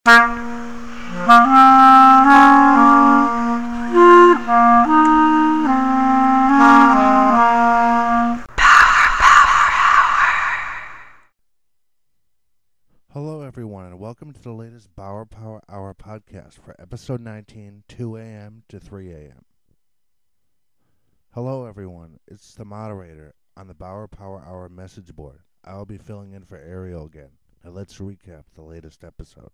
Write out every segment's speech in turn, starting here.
Hello, everyone, and welcome to the latest Bauer Power Hour podcast for episode 19, 2 a.m. to 3 a.m. Hello, everyone. It's the moderator on the Bauer Power Hour message board. I'll be filling in for Ariel again. Now let's recap the latest episode.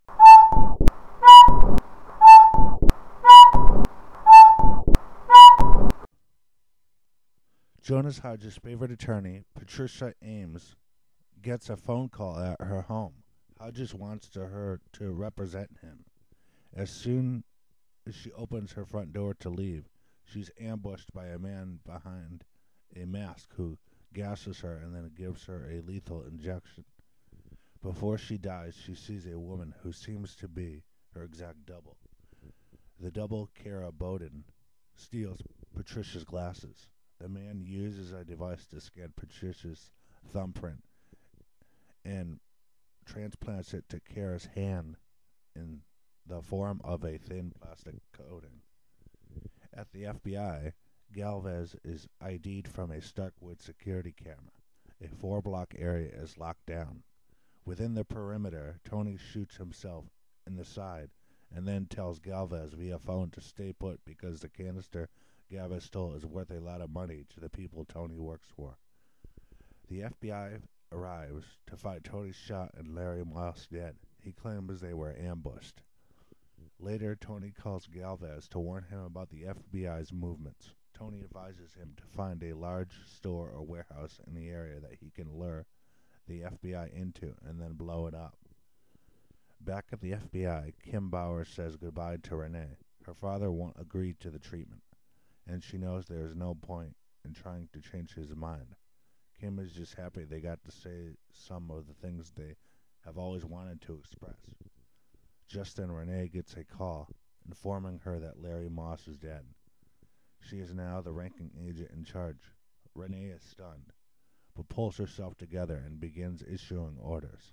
Jonas Hodges' favorite attorney, Patricia Ames, gets a phone call at her home. Hodges wants her to represent him. As soon as she opens her front door to leave, she's ambushed by a man behind a mask who gasses her and then gives her a lethal injection. Before she dies, she sees a woman who seems to be her exact double. The double, Kara Bowden, steals Patricia's glasses. The man uses a device to scan Patricia's thumbprint and transplants it to Kara's hand in the form of a thin plastic coating. At the FBI, Galvez is ID'd from a Starkwood security camera. A 4-block area is locked down. Within the perimeter, Tony shoots himself in the side and then tells Galvez via phone to stay put because the canister Galvez stole is worth a lot of money to the people Tony works for. The FBI arrives to find Tony shot and Larry Moss dead. He claims they were ambushed. Later, Tony calls Galvez to warn him about the FBI's movements. Tony advises him to find a large store or warehouse in the area that he can lure the FBI into and then blow it up. Back at the FBI, Kim Bauer says goodbye to Renee. Her father won't agree to the treatment, and she knows there is no point in trying to change his mind. Kim is just happy they got to say some of the things they have always wanted to express. Just then, Renee gets a call informing her that Larry Moss is dead. She is now the ranking agent in charge. Renee is stunned, but pulls herself together and begins issuing orders.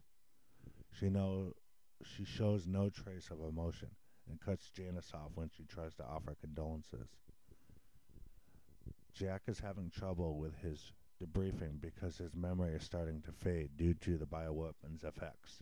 She shows no trace of emotion and cuts Janice off when she tries to offer condolences. Jack is having trouble with his debriefing because his memory is starting to fade due to the bioweapon's effects.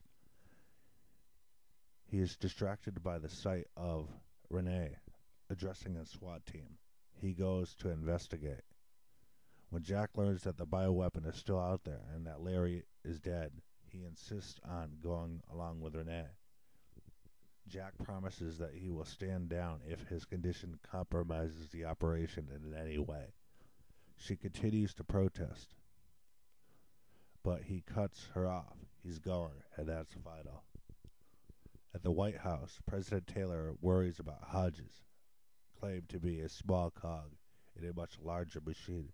He is distracted by the sight of Renee addressing a SWAT team. He goes to investigate. When Jack learns that the bioweapon is still out there and that Larry is dead, he insists on going along with Renee. Jack promises that he will stand down if his condition compromises the operation in any way. She continues to protest, but he cuts her off. He's going, and that's vital. At the White House, President Taylor worries about Hodges, claimed to be a small cog in a much larger machine.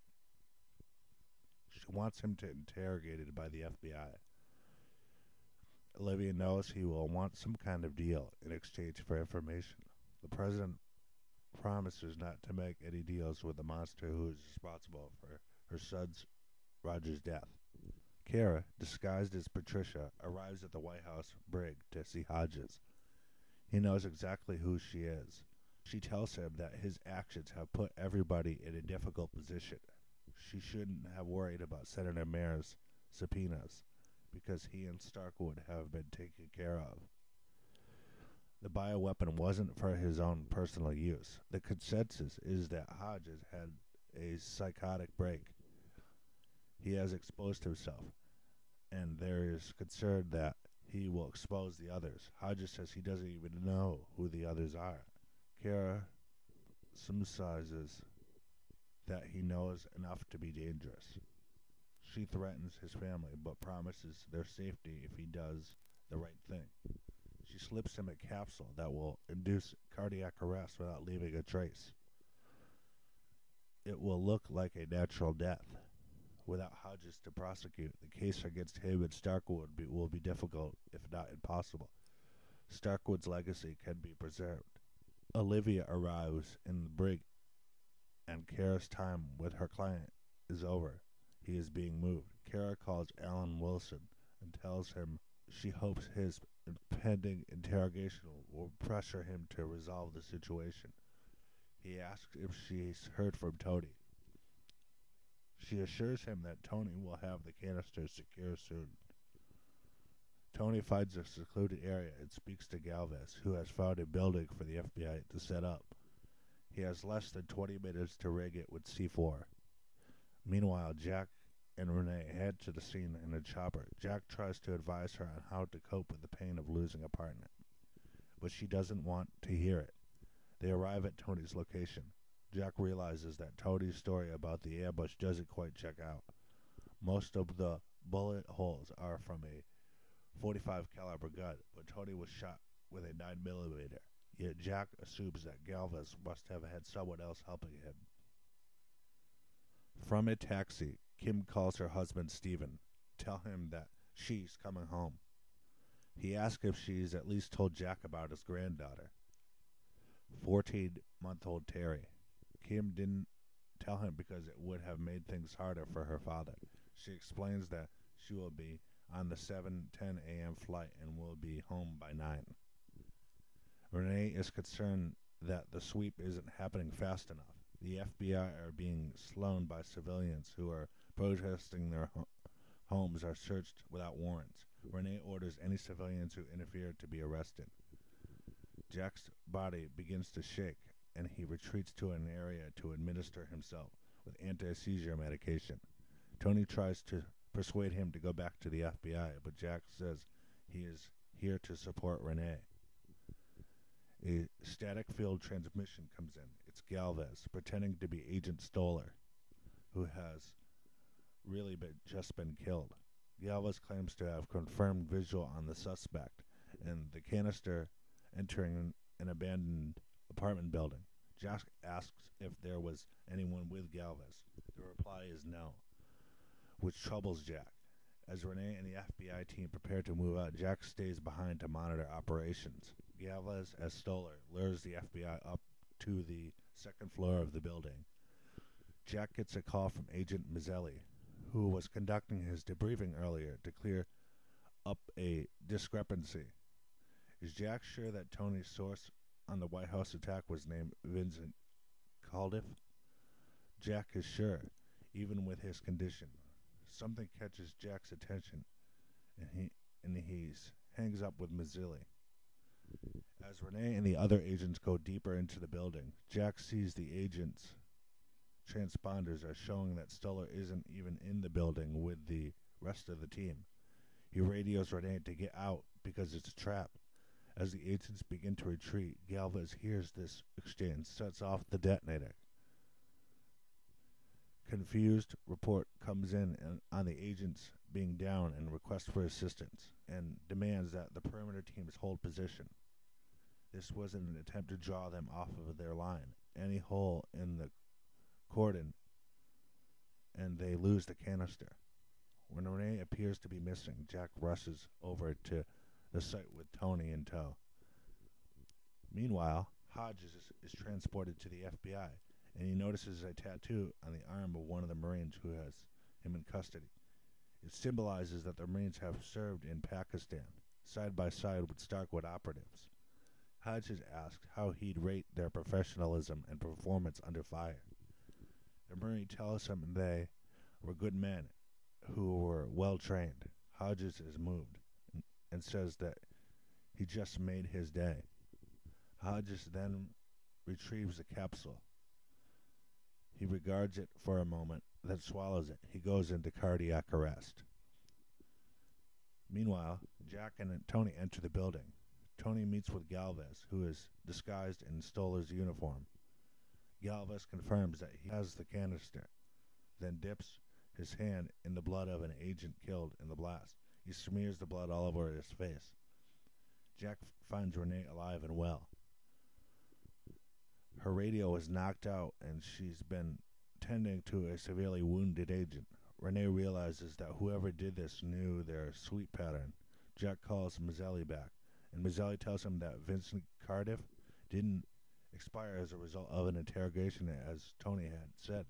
She wants him to be interrogated by the FBI. Olivia knows he will want some kind of deal in exchange for information. The president promises not to make any deals with the monster who is responsible for her son's Roger's death. Kara, disguised as Patricia, arrives at the White House brig to see Hodges. He knows exactly who she is. She tells him that his actions have put everybody in a difficult position. She shouldn't have worried about Senator Mayer's subpoenas because he and Starkwood have been taken care of. The bioweapon wasn't for his own personal use. The consensus is that Hodges had a psychotic break. He has exposed himself, and there is concern that he will expose the others. Hodges says he doesn't even know who the others are. Kara sympathizes that he knows enough to be dangerous. She threatens his family, but promises their safety if he does the right thing. She slips him a capsule that will induce cardiac arrest without leaving a trace. It will look like a natural death. Without Hodges to prosecute, the case against him and Starkwood will be difficult, if not impossible. Starkwood's legacy can be preserved. Olivia arrives in the brig, and Kara's time with her client is over. He is being moved. Kara calls Alan Wilson and tells him she hopes his impending interrogation will pressure him to resolve the situation. He asks if she's heard from Tony. She assures him that Tony will have the canister secure soon. Tony finds a secluded area and speaks to Galvez, who has found a building for the FBI to set up. He has less than 20 minutes to rig it with C4. Meanwhile, Jack and Renee head to the scene in a chopper. Jack tries to advise her on how to cope with the pain of losing a partner, but she doesn't want to hear it. They arrive at Tony's location. Jack realizes that Tony's story about the ambush doesn't quite check out. Most of the bullet holes are from a .45 caliber gun, but Tony was shot with a 9mm. Yet Jack assumes that Galvez must have had someone else helping him. From a taxi, Kim calls her husband Stephen, tell him that she's coming home. He asks if she's at least told Jack about his granddaughter, 14-month-old Terry. Kim didn't tell him because it would have made things harder for her father. She explains that she will be on the 7:10 a.m. flight and will be home by 9. Renee is concerned that the sweep isn't happening fast enough. The FBI are being slowed by civilians who are protesting their homes are searched without warrants. Renee orders any civilians who interfere to be arrested. Jack's body begins to shake, and he retreats to an area to administer himself with anti-seizure medication. Tony tries to persuade him to go back to the FBI, but Jack says he is here to support Renee. A static field transmission comes in. It's Galvez, pretending to be Agent Stoller, who has really just been killed. Galvez claims to have confirmed visual on the suspect and the canister entering an abandoned apartment building. Jack asks if there was anyone with Galvez. The reply is no, which troubles Jack. As Renee and the FBI team prepare to move out, Jack stays behind to monitor operations. Galvez, as Stoller, lures the FBI up to the second floor of the building. Jack gets a call from Agent Mazzelli, who was conducting his debriefing earlier to clear up a discrepancy. Is Jack sure that Tony's source on the White House attack was named Vincent Caldiff? Jack is sure, even with his condition. Something catches Jack's attention, and he hangs up with Mazzilli. As Renee and the other agents go deeper into the building, Jack sees the agents' transponders are showing that Stoller isn't even in the building with the rest of the team. He radios Renee to get out because it's a trap. As the agents begin to retreat, Galvez hears this exchange, sets off the detonator. Confused report comes in on the agents being down and requests for assistance and demands that the perimeter teams hold position. This was an attempt to draw them off of their line. Any hole in the cordon and they lose the canister. When Renee appears to be missing, Jack rushes over to the site with Tony in tow. Meanwhile, Hodges is transported to the FBI, and he notices a tattoo on the arm of one of the Marines who has him in custody. It symbolizes that the Marines have served in Pakistan, side by side with Starkwood operatives. Hodges asks how he'd rate their professionalism and performance under fire. The Marine tells him they were good men who were well trained. Hodges is moved and says that he just made his day. Hodges then retrieves the capsule. He regards it for a moment, then swallows it. He goes into cardiac arrest. Meanwhile, Jack and Tony enter the building. Tony meets with Galvez, who is disguised in Stoller's uniform. Galvez confirms that he has the canister, then dips his hand in the blood of an agent killed in the blast. He smears the blood all over his face. Jack finds Renee alive and well. Her radio is knocked out, and she's been tending to a severely wounded agent. Renee realizes that whoever did this knew their sweep pattern. Jack calls Mazzelli back, and Mazzelli tells him that Vincent Cardiff didn't expire as a result of an interrogation, as Tony had said.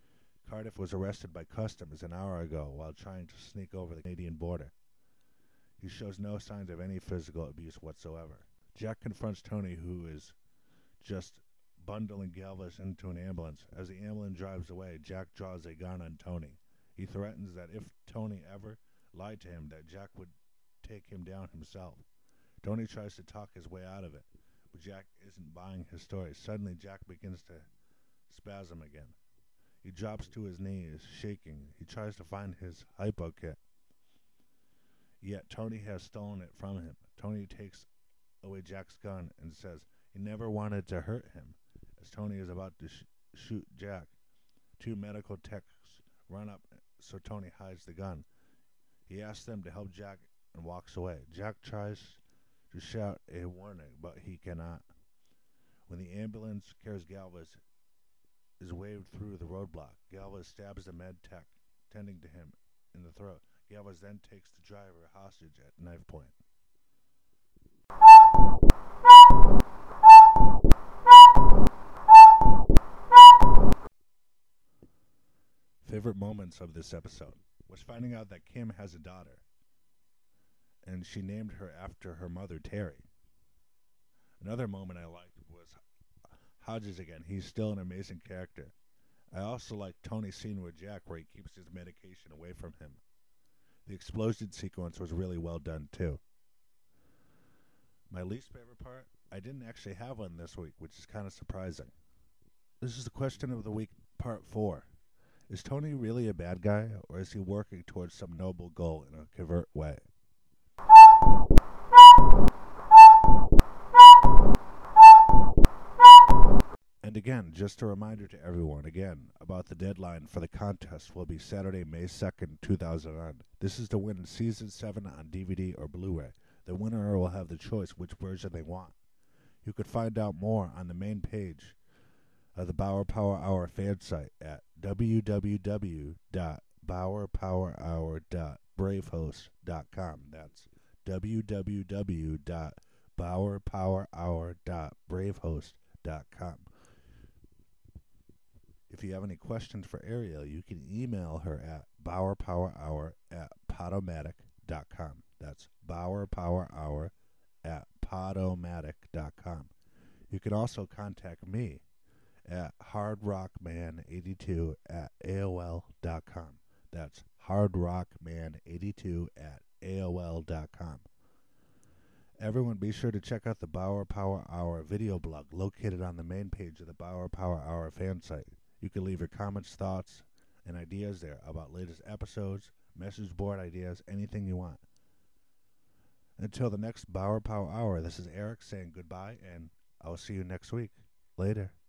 Cardiff was arrested by customs an hour ago while trying to sneak over the Canadian border. He shows no signs of any physical abuse whatsoever. Jack confronts Tony, who is just bundling Galvez into an ambulance. As the ambulance drives away, Jack draws a gun on Tony. He threatens that if Tony ever lied to him, that Jack would take him down himself. Tony tries to talk his way out of it, but Jack isn't buying his story. Suddenly, Jack begins to spasm again. He drops to his knees, shaking. He tries to find his hypo kit. Yet Tony has stolen it from him. Tony takes away Jack's gun and says he never wanted to hurt him. As Tony is about to shoot Jack, two medical techs run up, so Tony hides the gun. He asks them to help Jack and walks away. Jack tries to shout a warning, but he cannot. When the ambulance carries Galvez is waved through the roadblock, Galvez stabs the med tech tending to him in the throat. Galvez then takes the driver hostage at knife point. Favorite moments of this episode was finding out that Kim has a daughter, and she named her after her mother, Terry. Another moment I liked was Hodges again. He's still an amazing character. I also like Tony's scene with Jack where he keeps his medication away from him. The explosion sequence was really well done, too. My least favorite part? I didn't actually have one this week, which is kind of surprising. This is the question of the week, part 4. Is Tony really a bad guy, or is he working towards some noble goal in a covert way? And again, just a reminder to everyone, again, about the deadline for the contest will be Saturday, May 2nd, 2009. This is to win Season 7 on DVD or Blu-ray. The winner will have the choice which version they want. You could find out more on the main page of the Bauer Power Hour fan site at www.bauerpowerhour.bravehost.com. That's www.bauerpowerhour.bravehost.com. If you have any questions for Ariel, you can email her at bauerpowerhour@podomatic.com. That's bauerpowerhour@podomatic.com. You can also contact me at hardrockman82@aol.com. That's hardrockman82@aol.com. Everyone, be sure to check out the Bauer Power Hour video blog located on the main page of the Bauer Power Hour fan site. You can leave your comments, thoughts, and ideas there about latest episodes, message board ideas, anything you want. Until the next Bauer Power Hour, this is Eric saying goodbye, and I'll see you next week. Later.